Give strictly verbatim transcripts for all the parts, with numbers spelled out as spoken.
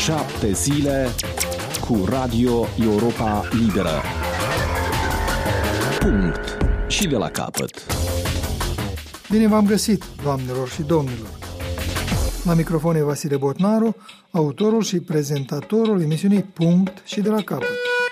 Șapte zile cu Radio Europa Liberă. Punct. Și de la capăt. Bine v-am găsit, doamnelor și domnilor. La microfon e Vasile Botnaru, autorul și prezentatorul emisiunii Punct și de la capăt.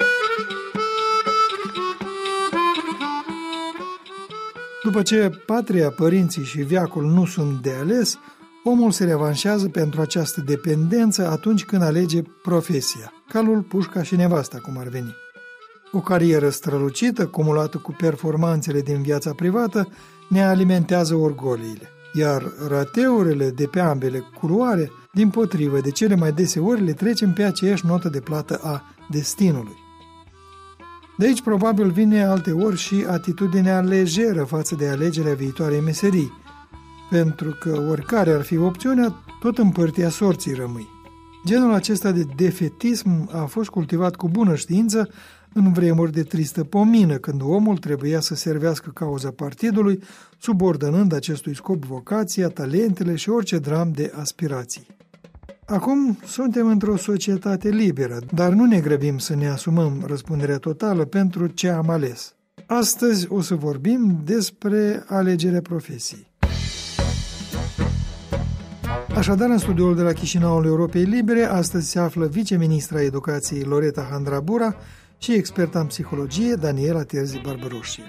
După ce patria, părinții și veacul nu sunt de ales, omul se revanșează pentru această dependență atunci când alege profesia, calul, pușca și nevasta, cum ar veni. O carieră strălucită, cumulată cu performanțele din viața privată, ne alimentează orgoliile, iar rateurile de pe ambele culoare, dimpotrivă, de cele mai deseori le trecem pe aceeași notă de plată a destinului. De aici probabil vine alteori și atitudinea lejeră față de alegerea viitoarei meserii, pentru că oricare ar fi opțiunea, tot în părția sorții rămâi. Genul acesta de defetism a fost cultivat cu bună știință în vremuri de tristă pomină, când omul trebuia să servească cauza partidului, subordonând acestui scop vocația, talentele și orice dram de aspirații. Acum suntem într-o societate liberă, dar nu ne grăbim să ne asumăm răspunderea totală pentru ce am ales. Astăzi o să vorbim despre alegerea profesiei. Așadar, în studioul de la Chișinăul Europei Libere, astăzi se află viceministra educației Loreta Handrabura și experta în psihologie Daniela Terzi Barbaroșie.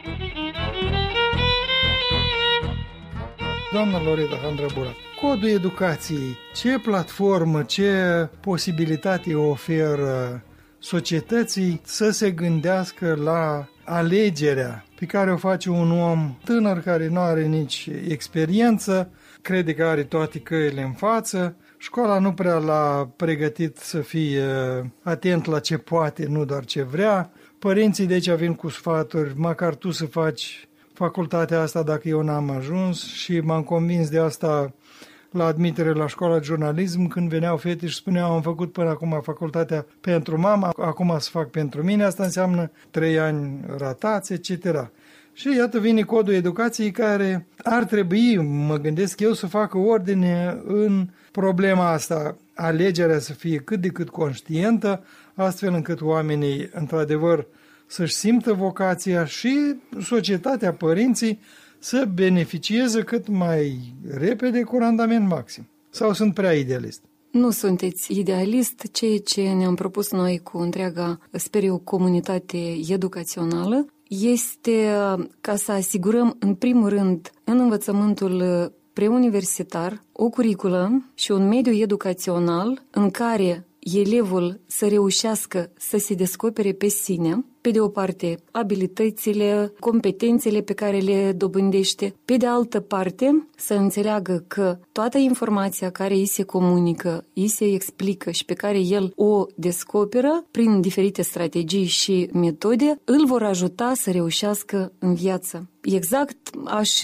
Doamna Loreta Handrabura, codul educației, ce platformă, ce posibilitate oferă societății să se gândească la alegerea pe care o face un om tânăr care nu are nici experiență, crede că are toate căile în față, școala nu prea l-a pregătit să fie atent la ce poate, nu doar ce vrea, părinții de aici vin cu sfaturi, măcar tu să faci facultatea asta dacă eu n-am ajuns, și m-am convins de asta la admitere la școala de jurnalism, când veneau fete și spuneau am făcut până acum facultatea pentru mama, acum să fac pentru mine, asta înseamnă trei ani ratați, et cetera. Și iată vine codul educației care ar trebui, mă gândesc eu, să facă ordine în problema asta, alegerea să fie cât de cât conștientă, astfel încât oamenii, într-adevăr, să-și simtă vocația și societatea, părinții, să beneficieze cât mai repede cu randament maxim. Sau sunt prea idealist? Nu sunteți idealist, ceea ce ne-am propus noi cu întreaga, sper eu, comunitate educațională, este ca să asigurăm, în primul rând, în învățământul preuniversitar, o curiculă și un mediu educațional în care elevul să reușească să se descopere pe sine, pe de o parte abilitățile, competențele pe care le dobândește, pe de altă parte să înțeleagă că toată informația care îi se comunică, îi se explică și pe care el o descoperă prin diferite strategii și metode, îl vor ajuta să reușească în viață. Exact aș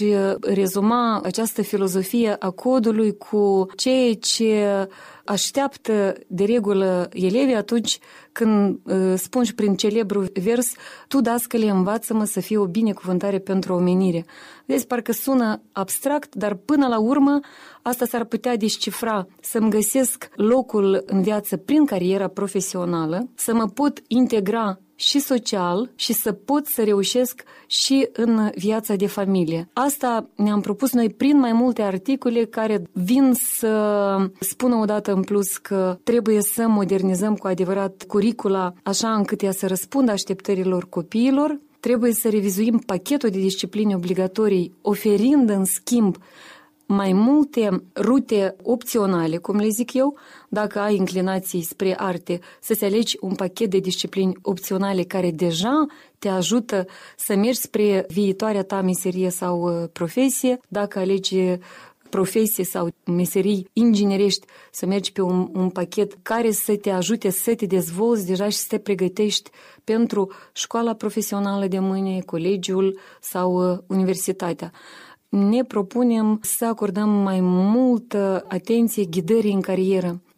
rezuma această filozofie a codului cu ceea ce așteaptă de regulă elevii atunci când uh, spun și prin celebru vers, tu, dascăle, învață-mă să fie o binecuvântare pentru omenire. Vezi, parcă sună abstract, dar până la urmă asta s-ar putea descifra, să-mi găsesc locul în viață prin cariera profesională, să mă pot integra și social și să pot să reușesc și în viața de familie. Asta ne-am propus noi prin mai multe articole care vin să spună odată în plus că trebuie să modernizăm cu adevărat curicula așa încât ea să răspundă așteptărilor copiilor, trebuie să revizuim pachetul de discipline obligatorii, oferind în schimb mai multe rute opționale, cum le zic eu, dacă ai inclinații spre arte, să-ți alegi un pachet de discipline opționale care deja te ajută să mergi spre viitoarea ta meserie sau profesie. Dacă alegi profesie sau meserii inginerești, să mergi pe un, un pachet care să te ajute să te dezvolți deja și să te pregătești pentru școala profesională de mâine, colegiul sau universitatea. Ne propunem să acordăm mai multă atenție ghidării în carieră.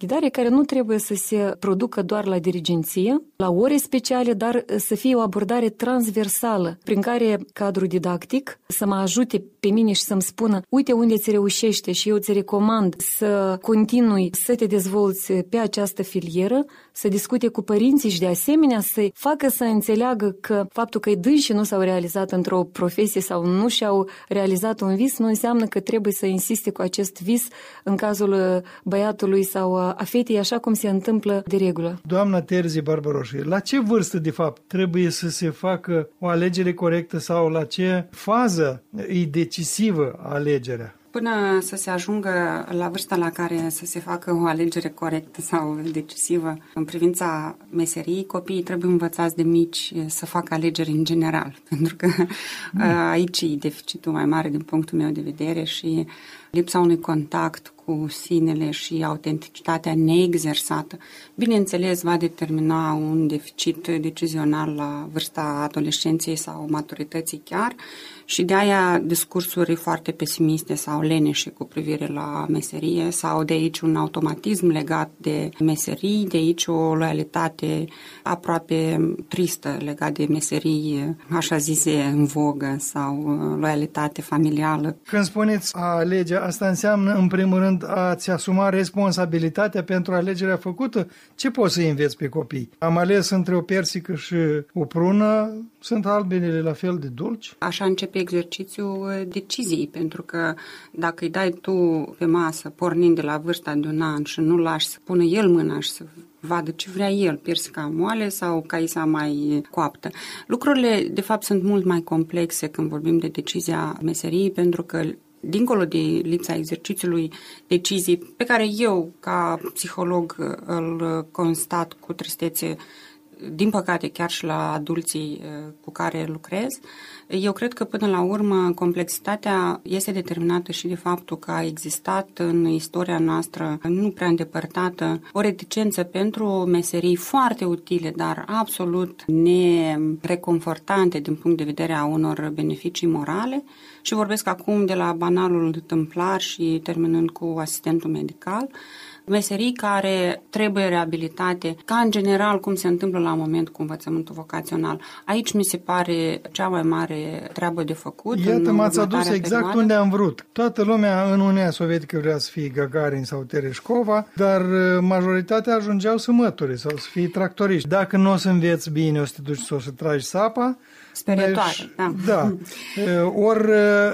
ghidare care nu trebuie să se producă doar la dirigenție, la ore speciale, dar să fie o abordare transversală, prin care cadrul didactic să mă ajute pe mine și să-mi spună uite unde ți reușește și eu îți recomand să continui să te dezvolți pe această filieră, să discute cu părinții și de asemenea să facă să înțeleagă că faptul că dânsii nu s-au realizat într-o profesie sau nu și-au realizat un vis nu înseamnă că trebuie să insiste cu acest vis în cazul băiatului sau a fetei, așa cum se întâmplă de regulă. Doamna Terzi Barbaroș, la ce vârstă de fapt trebuie să se facă o alegere corectă sau la ce fază e decisivă alegerea? Până să se ajungă la vârsta la care să se facă o alegere corectă sau decisivă în privința meseriei, copiii trebuie învățați de mici să facă alegeri în general, pentru că mm. aici e deficitul mai mare din punctul meu de vedere și lipsa unui contact cu sinele și autenticitatea neexersată, bineînțeles, va determina un deficit decizional la vârsta adolescenței sau maturității chiar și de aia discursuri foarte pesimiste sau leneșe cu privire la meserie sau de aici un automatism legat de meserii, de aici o loialitate aproape tristă legat de meserii, așa zise, în vogă sau loialitate familială. Când spuneți a alege, asta înseamnă în primul rând a-ți asuma responsabilitatea pentru alegerea făcută? Ce poți să înveți pe copii? Am ales între o persică și o prună, sunt albinele la fel de dulci? Așa începe exercițiul deciziei, pentru că dacă îi dai tu pe masă, pornind de la vârsta de un an și nu lași să pună el mâna și să vadă ce vrea el, persica moale sau caisa mai coaptă. Lucrurile, de fapt, sunt mult mai complexe când vorbim de decizia meseriei, pentru că dincolo de lipsa exercițiului decizii, pe care eu, ca psiholog, îl constat cu tristețe, din păcate chiar și la adulții cu care lucrez, eu cred că până la urmă complexitatea este determinată și de faptul că a existat în istoria noastră nu prea îndepărtată o reticență pentru meserii foarte utile, dar absolut nereconfortante din punct de vedere a unor beneficii morale. Și vorbesc acum de la banalul tâmplar și terminând cu asistentul medical, meserii care trebuie reabilitate, ca în general cum se întâmplă la moment cu învățământul vocațional. Aici mi se pare cea mai mare treabă de făcut. Iată, m-ați adus exact perioadă. Unde am vrut. Toată lumea în Uniunea Sovietică vrea să fie Gagarin sau Tereșcova, dar majoritatea ajungeau să măture sau să fie tractoriști. Dacă nu o să înveți bine, o să te duci să o să tragi sapa. Sperietoare, da. Da. Ori,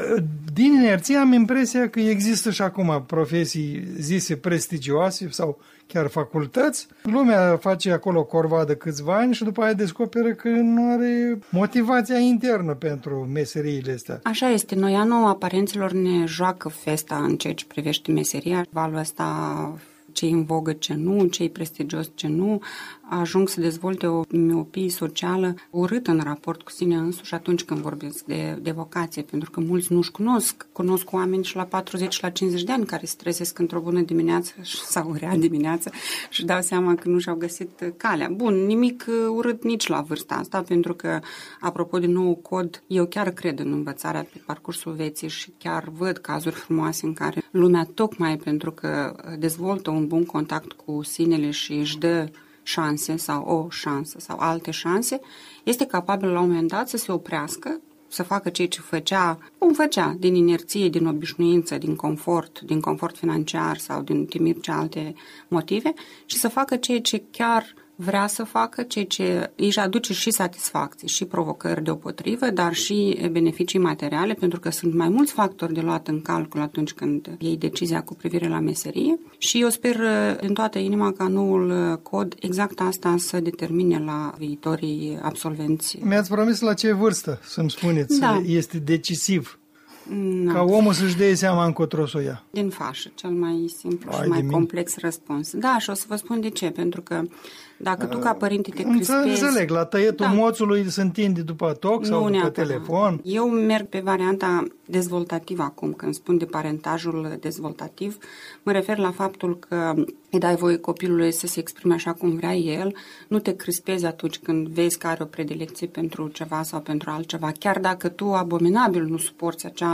din inerție am impresia că există și acum profesii zise prestigioase sau chiar facultăți. Lumea face acolo corvadă câțiva ani și după aia descoperă că nu are motivația internă pentru meseriile astea. Așa este. Noi anul aparenților ne joacă festa în ceea ce privește meseria. Valul ăsta, ce-i în vogă, ce nu, ce-i prestigios, ce nu, ajung să dezvolte o miopie socială urâtă în raport cu sine însuși atunci când vorbesc de, de vocație, pentru că mulți nu-și cunosc. Cunosc oameni și la patruzeci și la cincizeci de ani care se trezesc într-o bună dimineață sau rea dimineață și dau seama că nu și-au găsit calea. Bun, nimic urât nici la vârsta asta, pentru că, apropo de nou cod, eu chiar cred în învățarea pe parcursul vieții și chiar văd cazuri frumoase în care lumea, tocmai pentru că dezvoltă un bun contact cu sinele și își dă șanse sau o șansă sau alte șanse, este capabil la un moment dat să se oprească, să facă ceea ce făcea, cum făcea, din inerție, din obișnuință, din confort, din confort financiar sau din timir ce alte motive și să facă ceea ce chiar vrea să facă, ceea ce își aduce și satisfacții și provocări deopotrivă, dar și beneficii materiale, pentru că sunt mai mulți factori de luat în calcul atunci când iei decizia cu privire la meserie și eu sper din toată inima ca noul cod exact asta să determine la viitorii absolvenți. Mi-ați promis la ce vârstă să-mi spuneți, da. Este decisiv. No. Ca omul să-și dea seama încotro să o ia. Din fașă, cel mai simplu Ai și mai mine. complex răspuns. Da, și o să vă spun de ce, pentru că dacă tu ca părinte te crispezi... Înțeleg, la tăietul da. moțului se întinde după toc sau după neapărat. telefon. Eu merg pe varianta dezvoltativă acum, când spun de parentajul dezvoltativ, mă refer la faptul că îi dai voie copilului să se exprime așa cum vrea el, nu te crispezi atunci când vezi că are o predilecție pentru ceva sau pentru altceva, chiar dacă tu abominabil nu suporți acea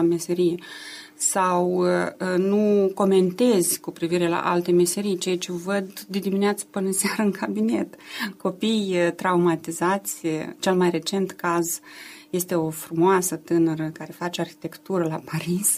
meserie sau nu comentezi cu privire la alte meserii, ceea ce văd de dimineață până seară în cabinet. Copii traumatizați, cel mai recent caz este o frumoasă tânără care face arhitectură la Paris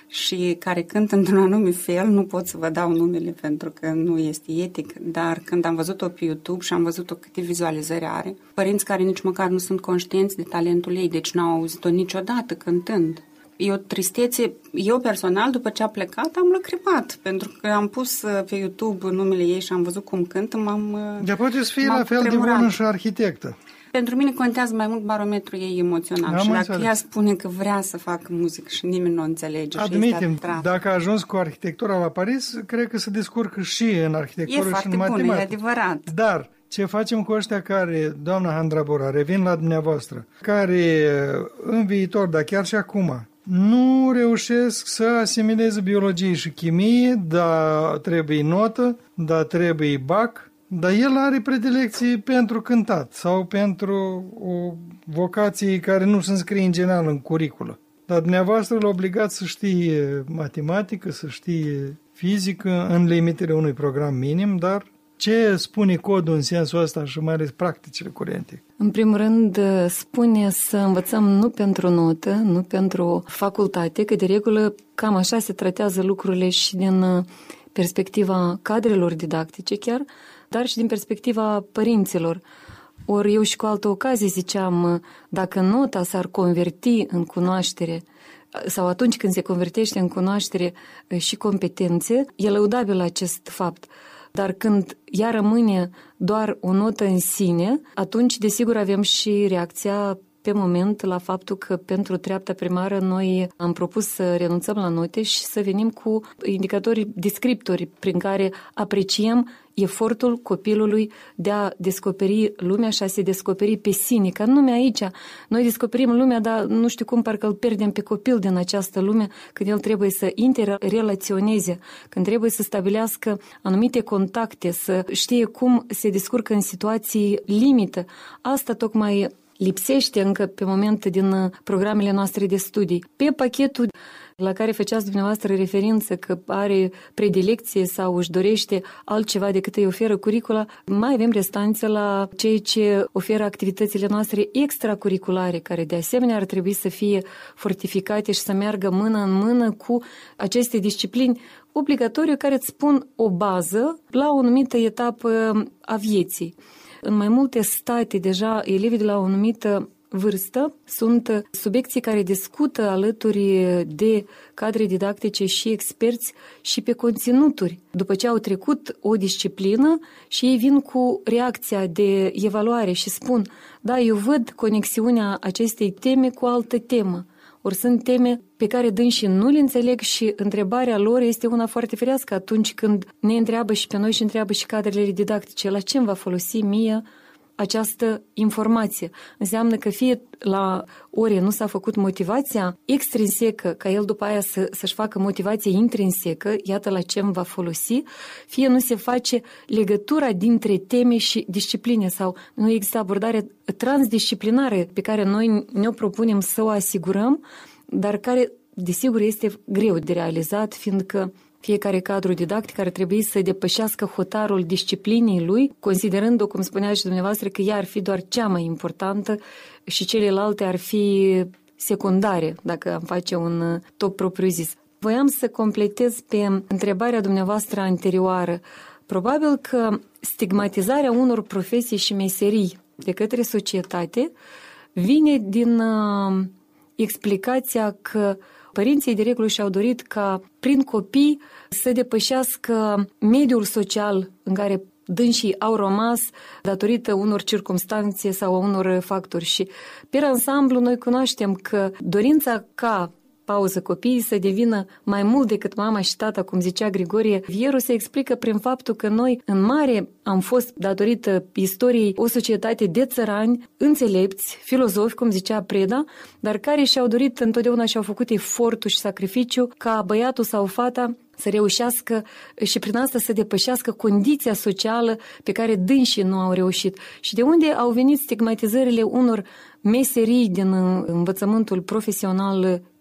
și care cântă într-un anume fel, nu pot să vă dau numele pentru că nu este etic, dar când am văzut-o pe YouTube și am văzut-o câte vizualizări are, părinți care nici măcar nu sunt conștienți de talentul ei, deci n-au auzit-o niciodată cântând. E o tristețe. Eu personal, după ce a plecat, am lăcrimat, pentru că am pus pe YouTube numele ei și am văzut cum cântă, m-am Dar poate să fie la fel de bună și arhitectă. Pentru mine contează mai mult barometrul ei emoțional. Am și dacă înțeles. ea spune că vrea să facă muzică și nimeni nu o înțelege. Admitem, dacă a ajuns cu arhitectura la Paris, cred că se descurcă și în arhitectură e și în matematică. Bună, e adevărat. Dar ce facem cu ăștia care, doamna Handrabura, revin la dumneavoastră, care în viitor, dar chiar și acum, nu reușesc să asimileze biologie și chimie, dar trebuie notă, dar trebuie bac, dar el are predilecții pentru cântat sau pentru o vocație care nu se înscrie în general în curiculă. Dar dumneavoastră l-a obligat să știe matematică, să știe fizică în limitele unui program minim, dar ce spune codul în sensul ăsta și mai ales practicile curente? În primul rând, spune să învățăm nu pentru notă, nu pentru facultate, că de regulă cam așa se tratează lucrurile și din perspectiva cadrelor didactice chiar, dar și din perspectiva părinților. Ori eu și cu altă ocazie ziceam, dacă nota s-ar converti în cunoaștere, sau atunci când se convertește în cunoaștere și competențe, e lăudabil acest fapt. Dar când ea rămâne doar o notă în sine, atunci desigur avem și reacția pe moment la faptul că pentru treapta primară noi am propus să renunțăm la note și să venim cu indicatori descriptori prin care apreciem efortul copilului de a descoperi lumea și a se descoperi pe sine. Că nume aici, noi descoperim lumea, dar nu știu cum, parcă îl pierdem pe copil din această lume când el trebuie să interrelaționeze, când trebuie să stabilească anumite contacte, să știe cum se descurcă în situații limită. Asta tocmai lipsește încă pe moment din programele noastre de studii. Pe pachetul la care făceați dumneavoastră referință că are predilecție sau își dorește altceva decât îi oferă curicula, mai avem restanță la ceea ce oferă activitățile noastre extracurriculare, care de asemenea ar trebui să fie fortificate și să meargă mână în mână cu aceste disciplini obligatoriu care îți spun o bază la o anumită etapă a vieții. În mai multe state, deja, elevii de la o anumită vârstă sunt subiecții care discută alături de cadre didactice și experți și pe conținuturi. După ce au trecut o disciplină și ei vin cu reacția de evaluare și spun, da, eu văd conexiunea acestei teme cu altă temă. Ori sunt teme pe care dânsii nu le înțeleg și întrebarea lor este una foarte firească atunci când ne întreabă și pe noi și întreabă și cadrele didactice, la ce îmi va folosi mie această informație. Înseamnă că fie la ore nu s-a făcut motivația extrinsecă, ca el după aia să, să-și facă motivație intrinsecă, iată la ce îmi va folosi, fie nu se face legătura dintre teme și discipline sau nu există abordare transdisciplinară pe care noi ne-o propunem să o asigurăm, dar care, desigur, este greu de realizat, fiindcă fiecare cadru didactic ar trebui să depășească hotarul disciplinii lui, considerând-o, cum spunea și dumneavoastră, că ea ar fi doar cea mai importantă și celelalte ar fi secundare, dacă am face un top propriu-zis. Voiam să completez pe întrebarea dumneavoastră anterioară. Probabil că stigmatizarea unor profesii și meserii de către societate vine din uh, explicația că părinții de regulă și-au dorit ca prin copii să depășească mediul social în care dânsii au rămas datorită unor circumstanțe sau unor factori. Și pe ansamblu noi cunoaștem că dorința ca pauză copiii să devină mai mult decât mama și tata, cum zicea Grigorie Vieru, se explică prin faptul că noi în mare am fost, datorită istoriei, o societate de țărani, înțelepți, filozofi, cum zicea Preda, dar care și-au dorit întotdeauna și-au făcut efortul și sacrificiu ca băiatul sau fata să reușească și prin asta să depășească condiția socială pe care dânsii nu au reușit. Și de unde au venit stigmatizările unor meserii din învățământul profesional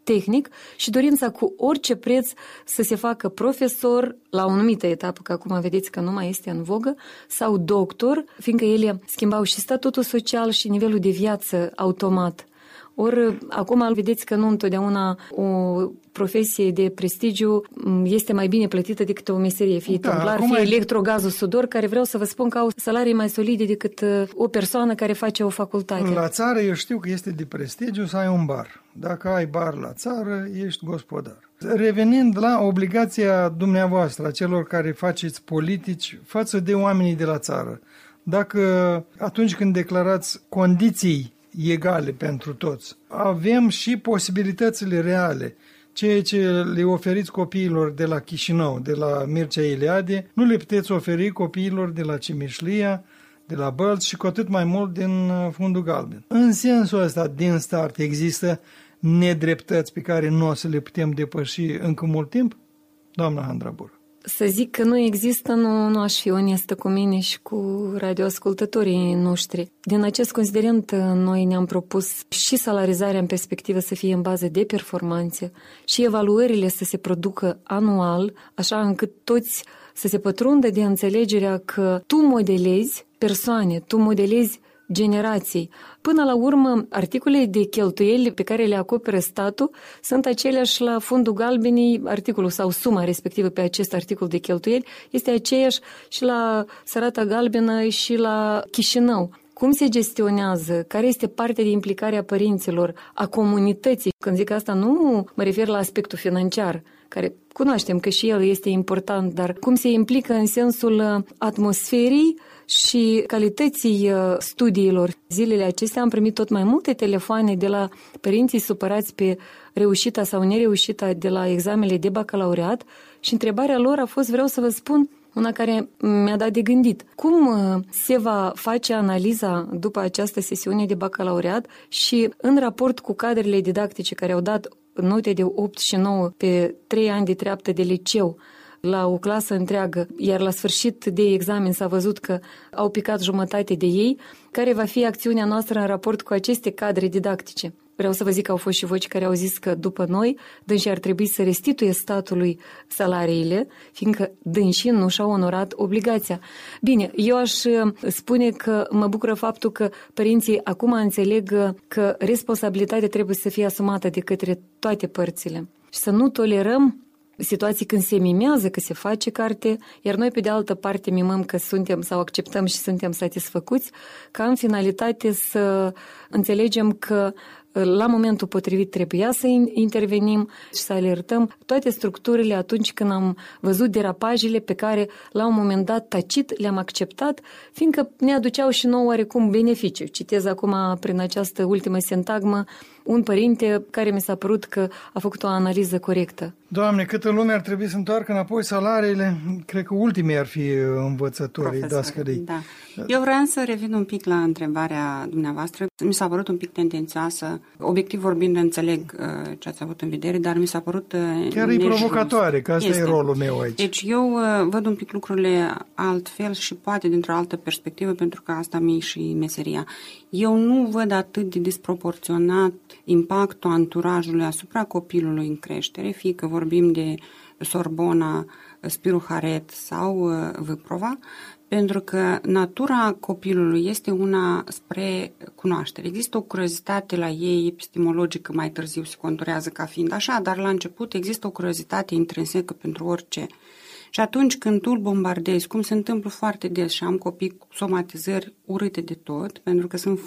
tehnic și dorința cu orice preț să se facă profesor la o anumită etapă, că acum vedeți că nu mai este în vogă, sau doctor, fiindcă ele schimbau și statutul social și nivelul de viață automat. Ori acum vedeți că nu întotdeauna o profesie de prestigiu este mai bine plătită decât o meserie, fie da, templar, fie e... electrogazul sudor, care vreau să vă spun că au salarii mai solide decât o persoană care face o facultate. La țară eu știu că este de prestigiu să ai un bar. Dacă ai bar la țară, ești gospodar. Revenind la obligația dumneavoastră, a celor care faceți politici față de oamenii de la țară, dacă atunci când declarați condiții egale pentru toți, avem și posibilitățile reale, ceea ce le oferiți copiilor de la Chișinău, de la Mircea Eliade, nu le puteți oferi copiilor de la Cimișlia, de la Bălți și cu atât mai mult din Fundul Galben. În sensul ăsta, din start, există nedreptăți pe care nu o să le putem depăși încă mult timp? Doamna Handrabur. Să zic că nu există, nu, nu aș fi onestă cu mine și cu radioascultătorii noștri. Din acest considerent, noi ne-am propus și salarizarea în perspectivă să fie în bază de performanțe și evaluările să se producă anual, așa încât toți să se pătrundă de înțelegerea că tu modelezi persoane, tu modelezi generații. Până la urmă, articolele de cheltuieli pe care le acoperă statul sunt aceleași la Fundul Galbenii, articolul sau suma respectivă pe acest articol de cheltuieli este aceeași și la Sărata Galbenă și la Chișinău. Cum se gestionează? Care este partea de implicare a părinților, a comunității? Când zic asta, nu mă refer la aspectul financiar, care cunoaștem că și el este important, dar cum se implică în sensul atmosferii și calității studiilor. Zilele acestea am primit tot mai multe telefoane de la părinții supărați pe reușita sau nereușita de la examenele de bacalaureat și întrebarea lor a fost, vreau să vă spun, una care mi-a dat de gândit. Cum se va face analiza după această sesiune de bacalaureat și în raport cu cadrele didactice care au dat note de opt și nouă pe trei ani de treaptă de liceu la o clasă întreagă, iar la sfârșit de examen s-a văzut că au picat jumătate de ei, care va fi acțiunea noastră în raport cu aceste cadre didactice? Vreau să vă zic că au fost și voci care au zis că după noi, dânsii ar trebui să restituie statului salariile, fiindcă dânsii nu și-au onorat obligația. Bine, eu aș spune că mă bucură faptul că părinții acum înțeleg că responsabilitatea trebuie să fie asumată de către toate părțile și să nu tolerăm situații când se mimează că se face carte, iar noi pe de altă parte mimăm că suntem sau acceptăm și suntem satisfăcuți, ca în finalitate să înțelegem că la momentul potrivit trebuia să intervenim și să alertăm toate structurile atunci când am văzut derapajele pe care la un moment dat tacit le-am acceptat, fiindcă ne aduceau și nouă oarecum beneficiu. Citez acum prin această ultimă sintagmă un părinte care mi s-a părut că a făcut o analiză corectă. Doamne, câtă lume ar trebui să întoarcă înapoi salariile, cred că ultimii ar fi învățătorii, dascării. Da. Eu vreau să revin un pic la întrebarea dumneavoastră. Mi s-a părut un pic tendențioasă. Obiectiv vorbind, înțeleg uh, ce ați avut în vedere, dar mi s-a părut uh, chiar e provocatoare, că asta este. E rolul meu aici. Deci eu uh, văd un pic lucrurile altfel și poate dintr-o altă perspectivă, pentru că asta mi-e și meseria. Eu nu văd atât de disproporționat impactul anturajului asupra copilului în creștere, fie că vorbim de Sorbona, Spiru Haret sau Vâprova, pentru că natura copilului este una spre cunoaștere. Există o curiozitate la ei epistemologică, mai târziu se conturează ca fiind așa, dar la început există o curiozitate intrinsecă pentru orice. Și atunci când tu îl bombardezi, cum se întâmplă foarte des și am copii cu somatizări urâte de tot, pentru că sunt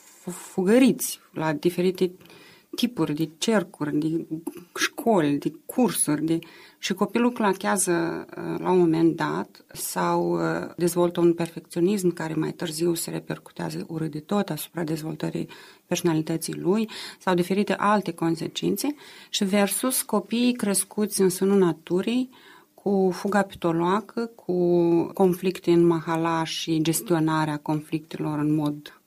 fugăriți la diferite tipuri de cercuri, de școli, de cursuri, de... și copilul clachează la un moment dat sau dezvoltă un perfecționism care mai târziu se repercutează urât de tot asupra dezvoltării personalității lui sau diferite alte consecințe și versus copiii crescuți în sânul naturii cu fuga pitoloacă, cu conflicte în mahala și gestionarea conflictelor în mod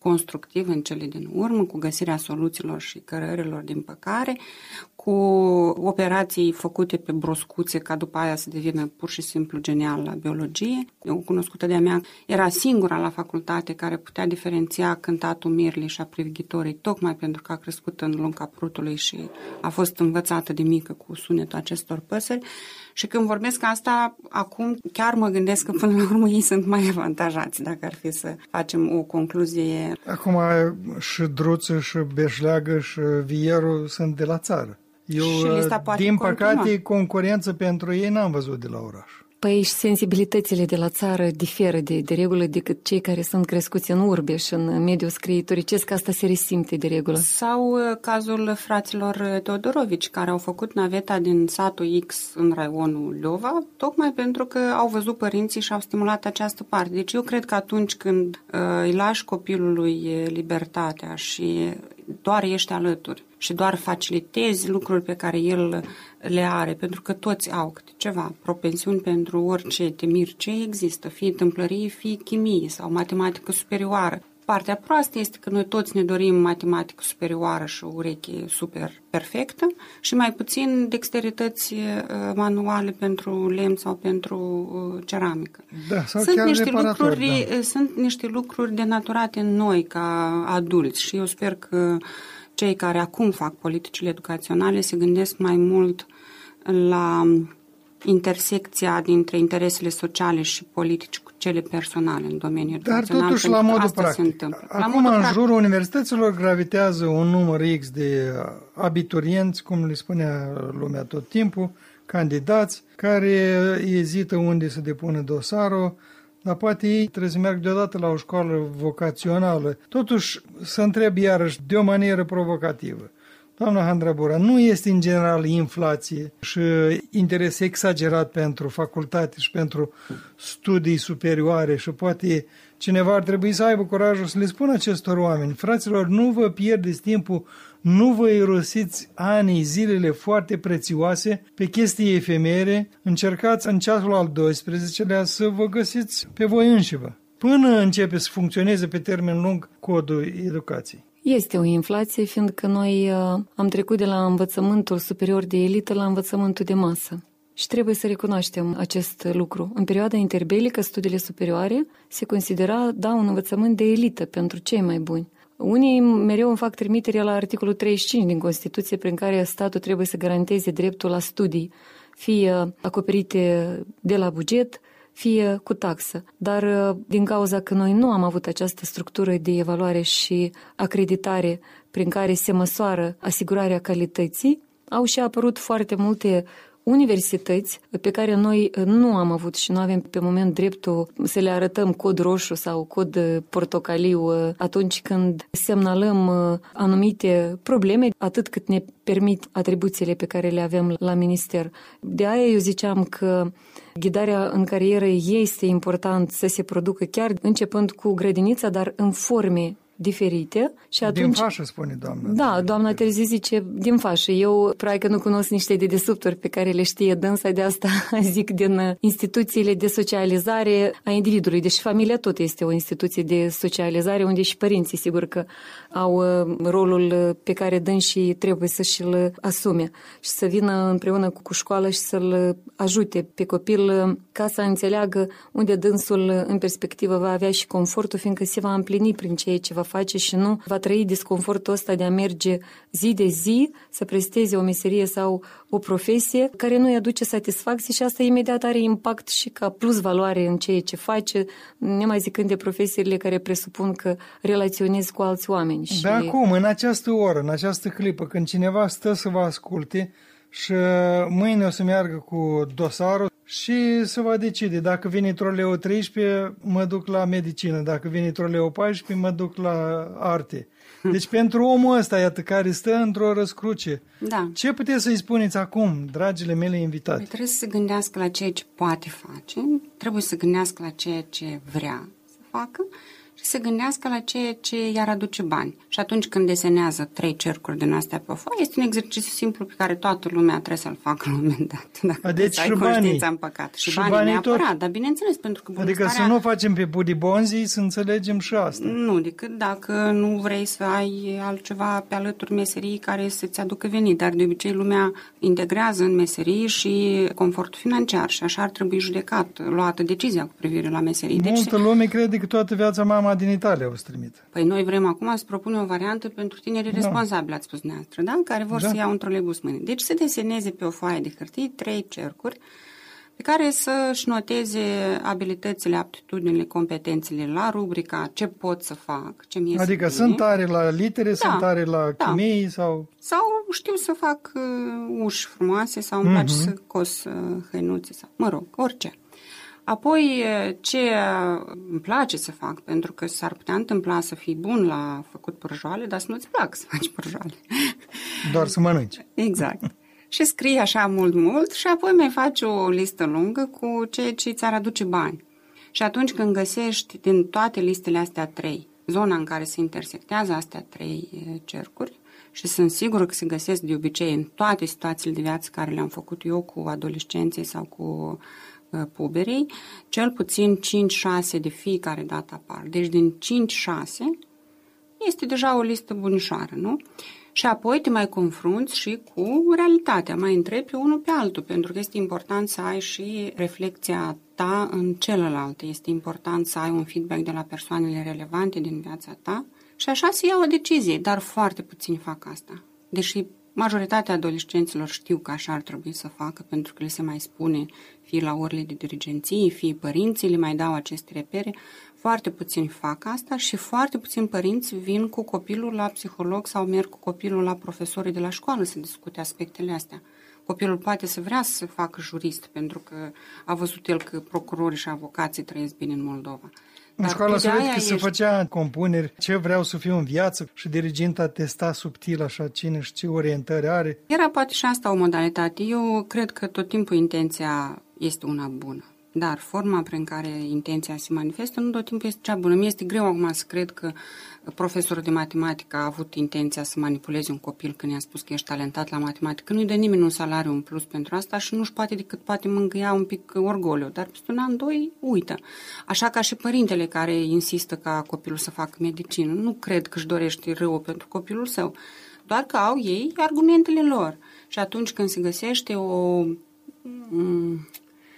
constructiv în cele din urmă, cu găsirea soluțiilor și cărărilor din păcare, cu operații făcute pe broscuțe ca după aia să devină pur și simplu genial la biologie. O cunoscută de-a mea era singura la facultate care putea diferenția cântatul mirlii și a privighitorii, tocmai pentru că a crescut în lunga prutului și a fost învățată de mică cu sunetul acestor păsări. Și când vorbesc asta, acum chiar mă gândesc că până la urmă ei sunt mai avantajați, dacă ar fi să facem o concluzie. Acum și druță, și beșleagă, și vierul sunt de la țară. Eu, din păcate, continua. Concurență pentru ei n-am văzut de la oraș. Păi și sensibilitățile de la țară diferă de, de regulă decât cei care sunt crescuți în urbe și în mediul scriitoricesc, asta se resimte de regulă. Sau cazul fraților Teodorovici, care au făcut naveta din satul X în raionul Leova, tocmai pentru că au văzut părinții și au stimulat această parte. Deci eu cred că atunci când uh, îi lași copilului libertatea și doar ești alături și doar facilitezi lucruri pe care el le are, pentru că toți au câte ceva, propensiuni pentru orice temir ce există, fie tâmplărie, fie chimie sau matematică superioară. Partea proastă este că noi toți ne dorim matematică superioară și o ureche super perfectă și mai puțin dexterități manuale pentru lemn sau pentru ceramică. Da, sau sunt, chiar niște lucruri, da. sunt niște lucruri denaturate în noi ca adulți și eu sper că cei care acum fac politicile educaționale se gândesc mai mult la intersecția dintre interesele sociale și politici cu cele personale în domeniul Dar educațional. Dar totuși la modul practic. Acum în jurul universităților gravitează un număr X de abiturienți, cum le spunea lumea tot timpul, candidați, care ezită unde să depună dosarul, dar poate ei trebuie să meargă deodată la o școală vocațională. Totuși să întreb iarăși de o manieră provocativă. Doamna Handrabura, nu este în general inflație și interes exagerat pentru facultate și pentru studii superioare și poate cineva ar trebui să aibă curajul să le spună acestor oameni: fraților, nu vă pierdeți timpul, nu vă irosiți anii, zilele foarte prețioase pe chestii efemere, încercați în ceasul al doisprezecelea să vă găsiți pe voi înșivă, până începe să funcționeze pe termen lung codul educației. Este o inflație, fiindcă noi uh, am trecut de la învățământul superior de elită la învățământul de masă. Și trebuie să recunoaștem acest lucru. În perioada interbelică, studiile superioare se considera, da, un învățământ de elită pentru cei mai buni. Unii mereu îmi fac trimitere la articolul treizeci și cinci din Constituție, prin care statul trebuie să garanteze dreptul la studii, fie acoperite de la buget, fie cu taxă. Dar din cauza că noi nu am avut această structură de evaluare și acreditare prin care se măsoară asigurarea calității, au și apărut foarte multe universități pe care noi nu am avut și nu avem pe moment dreptul să le arătăm cod roșu sau cod portocaliu atunci când semnalăm anumite probleme, atât cât ne permit atribuțiile pe care le avem la minister. De aia eu ziceam că ghidarea în carieră este important să se producă chiar începând cu grădinița, dar în forme diferite. Și atunci, din fașă, spune doamna. Da, doamna Terzi zice din fașă. Eu, probabil că nu cunosc niște dedesubturi pe care le știe dânsa, de asta zic din instituțiile de socializare a individului. Deci familia tot este o instituție de socializare unde și părinții, sigur că au rolul pe care dânsii trebuie să și-l asume și să vină împreună cu școala și să-l ajute pe copil ca să înțeleagă unde dânsul în perspectivă va avea și confortul, fiindcă se va împlini prin ceea ce va face și nu va trăi disconfortul ăsta de a merge zi de zi să presteze o meserie sau o profesie care nu îi aduce satisfacție și asta imediat are impact și ca plus valoare în ceea ce face, nemai zicând de profesiile care presupun că relaționezi cu alți oameni. Și... De acum, în această oră, în această clipă, când cineva stă să vă asculte și mâine o să meargă cu dosarul și se va decide dacă vine troleu treisprezece, mă duc la medicină, dacă vine troleu paisprezece, mă duc la arte. Deci pentru omul ăsta, iată, care stă într-o răscruce, da. Ce puteți să-i spuneți acum, dragile mele invitate? Păi trebuie să se gândească la ceea ce poate face, trebuie să gândească la ceea ce vrea să facă și să gândească la ceea ce i-ar aduce bani. Și atunci când desenează trei cercuri din astea pe o foaie, este un exercițiu simplu pe care toată lumea trebuie să-l facă la un moment dat. Dacă deci ai conștiința în păcat. Și, și banii, banii neapărat, tot. Dar bineînțeles, pentru că bunăstarea... Adică să nu facem pe budibonzii, să înțelegem și asta. Nu, decât dacă nu vrei să ai altceva pe alături meserii care să-ți aducă venit, dar de obicei lumea integrează în meserii și confortul financiar și așa ar trebui judecat, luată decizia cu privire la meserii. Multă deci, lume crede că toată viața mama din Italia o strămit. Păi noi vrem acum să propunem o variantă pentru tinerii da. responsabili, ați spus dumneavoastră, da? Care vor da. să iau un troleibus mâine. Deci să deseneze pe o foaie de hârtie trei cercuri pe care să-și noteze abilitățile, aptitudinile, competențele la rubrica ce pot să fac, ce mi-e Adică sunt tare la litere, da, sunt tare la da. chimie sau... Sau știu să fac uh, uși frumoase sau îmi place uh-huh. să cos uh, hăinuțe sau, mă rog, orice. Apoi ce îmi place să fac, pentru că s-ar putea întâmpla să fii bun la făcut pârjoale, dar să nu-ți plac să faci pârjoale. Doar să mănânci. Exact. Și scrii așa mult-mult și apoi mai faci o listă lungă cu ceea ce ți-ar aduce bani. Și atunci când găsești din toate listele astea trei, zona în care se intersectează astea trei cercuri, și sunt sigură că se găsesc de obicei în toate situațiile de viață care le-am făcut eu cu adolescenții sau cu uh, puberii, cel puțin cinci șase de fiecare dată apar. Deci din cinci șase este deja o listă bunișoară, nu? Și apoi te mai confrunți și cu realitatea, mai întrebi pe unul pe altul, pentru că este important să ai și reflecția ta în celălalt. Este important să ai un feedback de la persoanele relevante din viața ta și așa se ia o decizie, dar foarte puțini fac asta. Deși majoritatea adolescenților știu că așa ar trebui să facă, pentru că le se mai spune, fie la orele de dirigenție, fie părinții le mai dau aceste repere, foarte puțini fac asta și foarte puțini părinți vin cu copilul la psiholog sau merg cu copilul la profesorii de la școală să discute aspectele astea. Copilul poate să vrea să facă jurist, pentru că a văzut el că procurorii și avocații trăiesc bine în Moldova. În școala sovietică ești... se făcea compuneri, ce vreau să fiu în viață și diriginta testa subtil așa cine și ce orientări are. Era poate și asta o modalitate. Eu cred că tot timpul intenția este una bună. Dar forma prin care intenția se manifestă nu tot timpul este cea bună. Mie este greu acum să cred că profesorul de matematică a avut intenția să manipuleze un copil când i-a spus că ești talentat la matematică. Nu-i dă nimeni un salariu în plus pentru asta și nu-și poate decât poate mângâia un pic orgoliu. Dar peste un an, doi, uită. Așa ca și părintele care insistă ca copilul să facă medicină. Nu cred că își dorește rău pentru copilul său. Doar că au ei argumentele lor. Și atunci când se găsește o... M-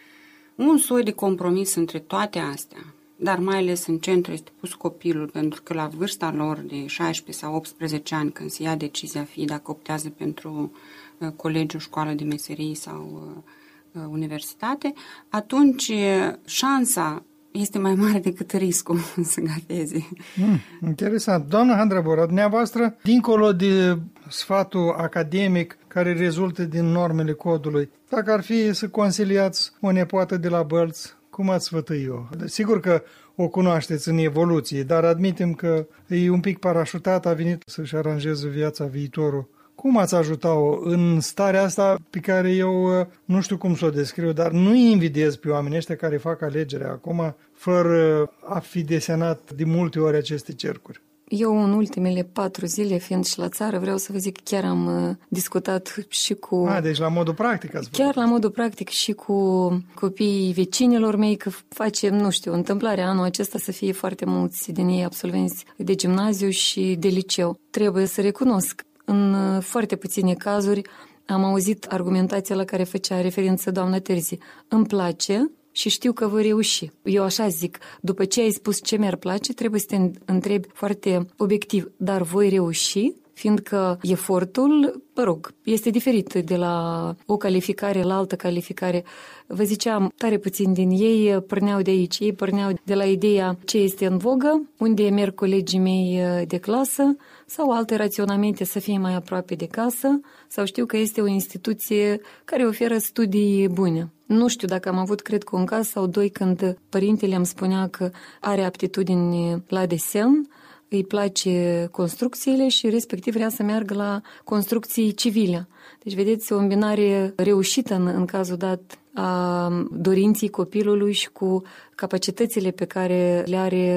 un soi de compromis între toate astea, dar mai ales în centru este pus copilul, pentru că la vârsta lor de șaisprezece sau optsprezece ani, când se ia decizia, fie dacă optează pentru uh, colegiu, școală de meserii sau uh, universitate, atunci uh, șansa este mai mare decât riscul să gafeze. Mm, interesant. Doamna Handra-Bora, dumneavoastră, dincolo de sfatul academic care rezultă din normele codului, dacă ar fi să consiliați o nepoată de la Bălți, cum ați sfătui eu? Sigur că o cunoașteți în evoluție, dar admitem că e un pic parașutat, a venit să-și aranjeze viața, viitorul. Cum ați ajuta-o în starea asta pe care eu nu știu cum să o descriu, dar nu-i invidiez pe oamenii ăștia care fac alegerea acum fără a fi desenat de multe ori aceste cercuri? Eu în ultimele patru zile, fiind și la țară, vreau să vă zic că chiar am discutat și cu... A, deci la modul practic ați Chiar la modul practic și cu copiii vecinilor mei, că facem, nu știu, întâmplarea anul acesta să fie foarte mulți din ei absolvenți de gimnaziu și de liceu. Trebuie să recunosc, în foarte puține cazuri am auzit argumentația la care făcea referință doamna Terzi. Îmi place și știu că voi reuși. Eu așa zic, după ce ai spus ce mi-ar place, trebuie să te întrebi foarte obiectiv, dar voi reuși? Fiindcă efortul, mă rog, este diferit de la o calificare la altă calificare. Vă ziceam, tare puțin din ei porneau de aici. Ei porneau de la ideea ce este în vogă, unde merg colegii mei de clasă, sau alte raționamente să fie mai aproape de casă, sau știu că este o instituție care oferă studii bune. Nu știu dacă am avut, cred că un caz sau doi, când părintele îmi spunea că are aptitudini la desen, îi place construcțiile și respectiv vrea să meargă la construcții civile. Deci, vedeți, o îmbinare reușită în, în cazul dat a dorinții copilului și cu capacitățile pe care le are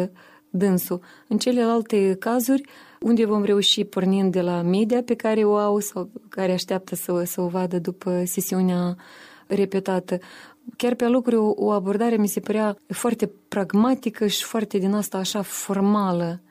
dânsul. În celelalte cazuri, unde vom reuși pornind de la media pe care o au sau care așteaptă să, să o vadă după sesiunea repetată. Chiar pe locuri o, o abordare mi se părea foarte pragmatică și foarte din asta așa formală.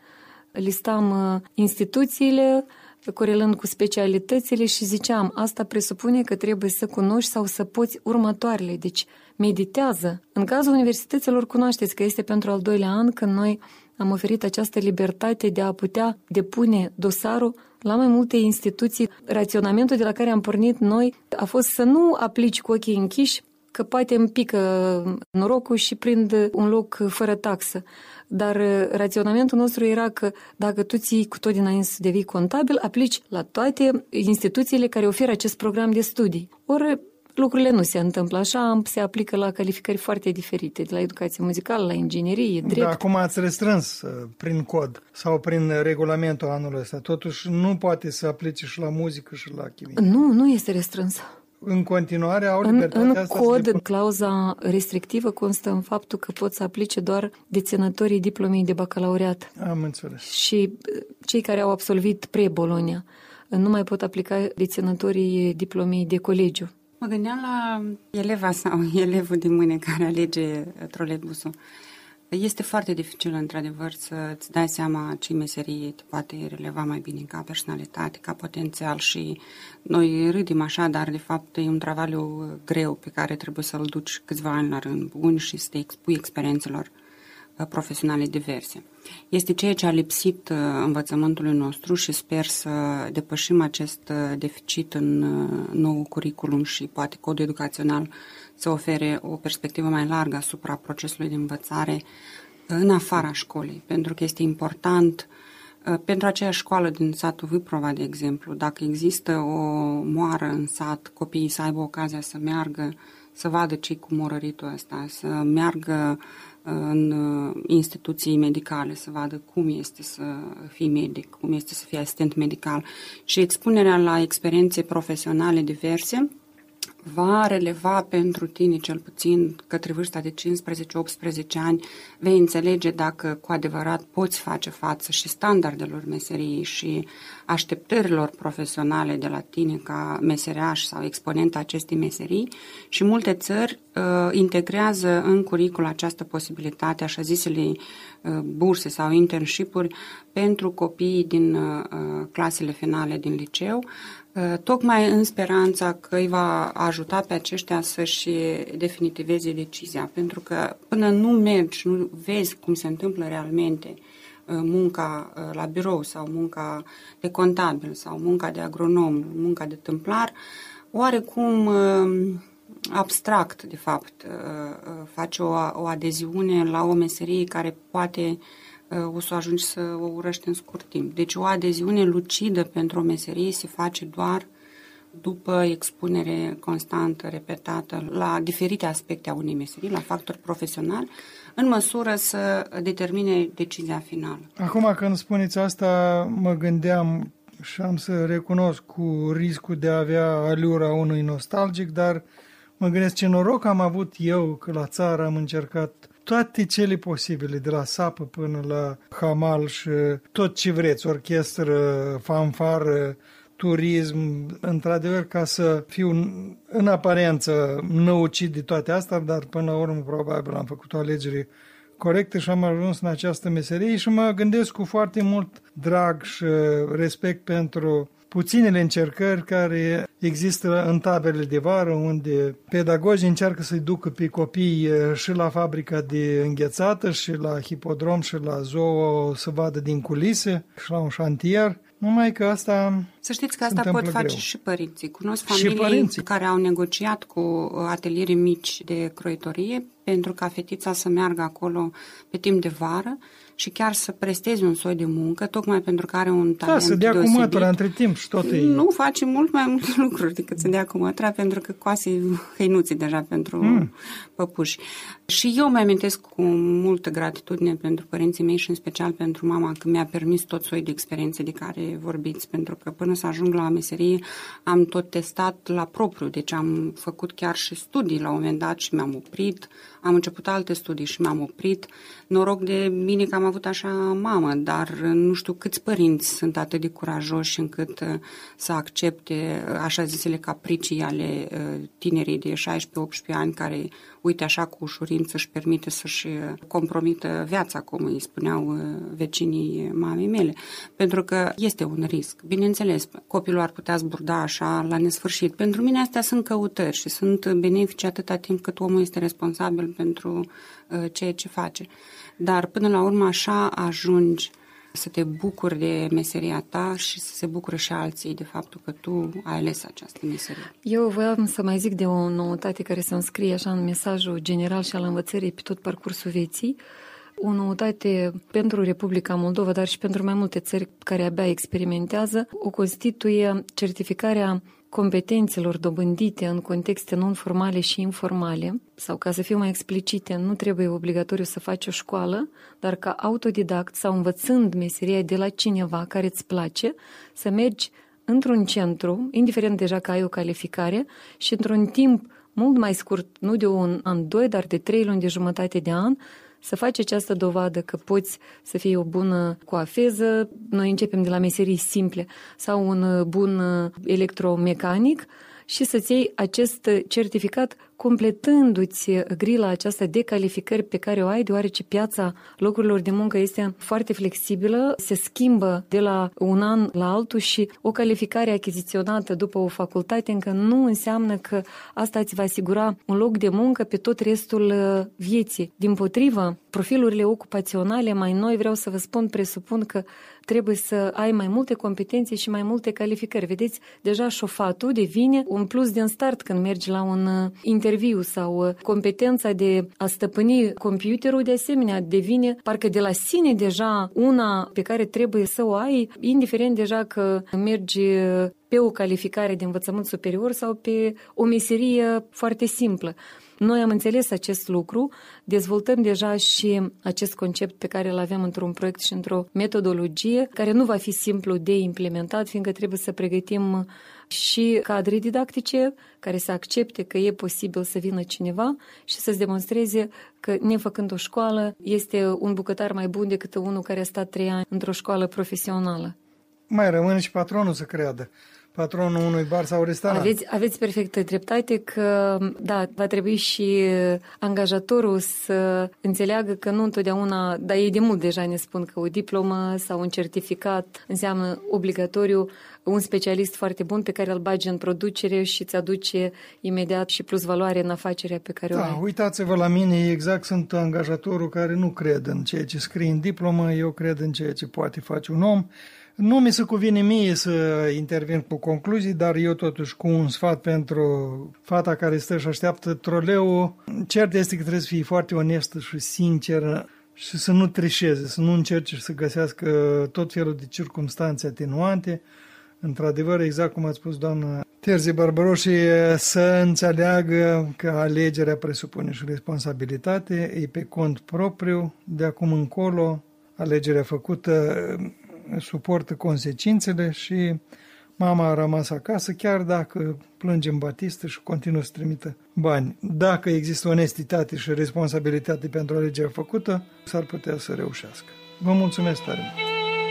Listam uh, instituțiile, corelând cu specialitățile și ziceam, asta presupune că trebuie să cunoști sau să poți următoarele. Deci meditează. În cazul universităților cunoașteți că este pentru al doilea an când noi am oferit această libertate de a putea depune dosarul la mai multe instituții. Raționamentul de la care am pornit noi a fost să nu aplici cu ochii închiși, că poate îmi pică norocul și prind un loc fără taxă. Dar raționamentul nostru era că dacă tu ții cu tot dinainte să devii contabil, aplici la toate instituțiile care oferă acest program de studii. Ori lucrurile nu se întâmplă așa, se aplică la calificări foarte diferite, de la educație muzicală, la inginerie, drept. Dar acum ați restrâns prin cod sau prin regulamentul anului ăsta. Totuși nu poate să aplice și la muzică și la chimie. Nu, nu este restrâns. În continuare au în, libertatea în asta cod, să... clauza restrictivă constă în faptul că pot să aplice doar deținătorii diplomei de bacalaureat. Am înțeles. Și cei care au absolvit pre-Bologna. Nu mai pot aplica deținătorii diplomei de colegiu. Mă gândeam la eleva sau elevul din mâine care alege troleibusul. Este foarte dificil, într-adevăr, să-ți dai seama ce meserie te poate releva mai bine ca personalitate, ca potențial și noi râdim așa, dar de fapt e un travaliu greu pe care trebuie să-l duci câțiva ani la rând bun și să te expui experiențelor profesionale diverse. Este ceea ce a lipsit învățământului nostru și sper să depășim acest deficit în nou curriculum și poate codul educațional să ofere o perspectivă mai largă asupra procesului de învățare în afara școlii, pentru că este important pentru aceea școală din satul Vâprova, de exemplu, dacă există o moară în sat, copiii să aibă ocazia să meargă, să vadă ce-i cu morăritul ăsta, să meargă în instituții medicale, să vadă cum este să fii medic, cum este să fii asistent medical și expunerea la experiențe profesionale diverse va releva pentru tine, cel puțin către vârsta de cincisprezece optsprezece ani, vei înțelege dacă cu adevărat poți face față și standardelor meseriei și așteptărilor profesionale de la tine ca meseriaș sau exponent acestei meserii și multe țări uh, integrează în curricul această posibilitate, așa zisele uh, burse sau internship-uri pentru copiii din uh, clasele finale din liceu, tocmai în speranța că îi va ajuta pe aceștia să-și definitiveze decizia, pentru că până nu mergi, nu vezi cum se întâmplă realmente munca la birou sau munca de contabil sau munca de agronom, munca de tâmplar, oarecum abstract, de fapt, face o, o adeziune la o meserie care poate o să ajungi să o urăști în scurt timp. Deci o adeziune lucidă pentru o meserie se face doar după expunere constantă, repetată, la diferite aspecte a unei meserii, la factori profesionali, în măsură să determine decizia finală. Acum când spuneți asta, mă gândeam și am să recunosc cu riscul de a avea alura unui nostalgic, dar mă gândesc ce noroc am avut eu că la țară am încercat toate cele posibile, de la sapă până la hamal și tot ce vreți, orchestră, fanfară, turism, într-adevăr ca să fiu în aparență năucit de toate astea, dar până la urmă probabil am făcut o alegere corectă și am ajuns în această meserie și mă gândesc cu foarte mult drag și respect pentru puținele încercări care există în taberele de vară, unde pedagogii încearcă să-i ducă pe copii și la fabrica de înghețată, și la hipodrom, și la zoo să vadă din culise, și la un șantier. Numai că asta Să știți că asta pot face greu. Și părinții. Cunosc familii care au negociat cu ateliere mici de croitorie pentru ca fetița să meargă acolo pe timp de vară și chiar să presteze un soi de muncă, tocmai pentru că are un talent deosebit. Da, să dea deosebit. cu mătura între timp și tot e... Nu face mult mai multe lucruri decât să dea cu mătura, pentru că coase hăinuții deja pentru mm. păpuși. Și eu mi-amintesc cu multă gratitudine pentru părinții mei și în special pentru mama că mi-a permis tot soiul de experiențe de care vorbiți, pentru că până să ajung la meserie am tot testat la propriu, deci am făcut chiar și studii la un moment dat și mi-am oprit, am început alte studii și mi-am oprit. Noroc de mine că am avut așa mamă, dar nu știu câți părinți sunt atât de curajoși încât să accepte așa zisele capricii ale tinerii de șaisprezece optsprezece ani care, uite așa cu ușurință, își permite să-și compromită viața, cum îi spuneau vecinii mamei mele. Pentru că este un risc. Bineînțeles, copilul ar putea zburda așa la nesfârșit. Pentru mine astea sunt căutări și sunt benefice atâta timp cât omul este responsabil pentru ceea ce face. Dar până la urmă așa ajungi să te bucuri de meseria ta și să se bucure și alții de faptul că tu ai ales această meserie. Eu voiam să mai zic de o noutate care se înscrie așa în mesajul general și al învățării pe tot parcursul vieții. O noutate pentru Republica Moldova, dar și pentru mai multe țări care abia experimentează, o constituie certificarea competențelor dobândite în contexte non-formale și informale, sau ca să fiu mai explicite, nu trebuie obligatoriu să faci o școală, dar ca autodidact sau învățând meseria de la cineva care îți place, să mergi într-un centru, indiferent deja că ai o calificare, și într-un timp mult mai scurt, nu de un an, doi, dar de trei luni, de jumătate de an, să faci această dovadă că poți să fii o bună coafeză, noi începem de la meserii simple, sau un bun electromecanic, și să-ți iei acest certificat completându-ți grila aceasta de calificări pe care o ai, deoarece piața locurilor de muncă este foarte flexibilă, se schimbă de la un an la altul și o calificare achiziționată după o facultate încă nu înseamnă că asta îți va asigura un loc de muncă pe tot restul vieții. Dimpotrivă, profilurile ocupaționale mai noi, vreau să vă spun, presupun că trebuie să ai mai multe competențe și mai multe calificări. Vedeți, deja șofatul devine un plus din start când mergi la un interviu, sau competența de a stăpâni computerul de asemenea devine parcă de la sine deja una pe care trebuie să o ai, indiferent deja că mergi pe o calificare de învățământ superior sau pe o meserie foarte simplă. Noi am înțeles acest lucru, dezvoltăm deja și acest concept pe care îl avem într-un proiect și într-o metodologie care nu va fi simplu de implementat, fiindcă trebuie să pregătim și cadre didactice care să accepte că e posibil să vină cineva și să-ți demonstreze că, nefăcând o școală, este un bucătar mai bun decât unul care a stat trei ani într-o școală profesională. Mai rămâne și patronul să creadă. Patronul unui bar sau restaurant. Aveți, aveți perfectă dreptate că, da, va trebui și angajatorul să înțeleagă că nu întotdeauna, dar ei de mult deja ne spun că o diplomă sau un certificat înseamnă obligatoriu un specialist foarte bun pe care îl bagi în producere și îți aduce imediat și plus valoare în afacerea pe care da, o ai. Uitați-vă la mine, exact sunt angajatorul care nu cred în ceea ce scrie în diplomă, eu cred în ceea ce poate face un om. Nu mi se cuvine mie să intervin cu concluzii, dar eu totuși cu un sfat pentru fata care stă și așteaptă troleul. Cert este că trebuie să fie foarte onestă și sinceră și să nu trișeze, să nu încerce să găsească tot felul de circumstanțe atenuante. Într-adevăr, exact cum a spus doamna Terzi Barbaroși, să înțeleagă că alegerea presupune și responsabilitate, e pe cont propriu, de acum încolo alegerea făcută suportă consecințele și mama a rămas acasă, chiar dacă plânge în batistă și continuă să trimită bani. Dacă există onestitate și responsabilitate pentru alegerea făcută, s-ar putea să reușească. Vă mulțumesc tare mult!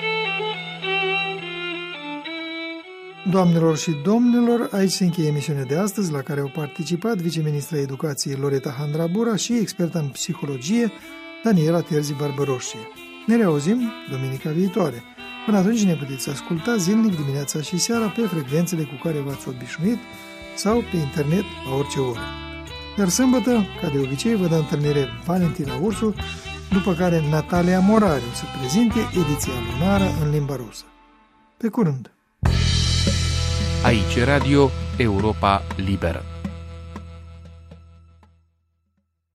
Doamnelor și domnilor, aici se încheie emisiunea de astăzi, la care au participat viceministra Educației Loreta Handrabura și experta în psihologie Daniela Terzi Barbaroșie. Ne reauzim duminica viitoare. Până atunci ne puteți asculta zilnic dimineața și seara pe frecvențele cu care v-ați obișnuit sau pe internet la orice oră. Iar sâmbătă, ca de obicei, vă dă întâlnire Valentina Ursu, după care Natalia Morari o să prezinte ediția lunară în limba rusă. Pe curând! Aici Radio Europa Liberă.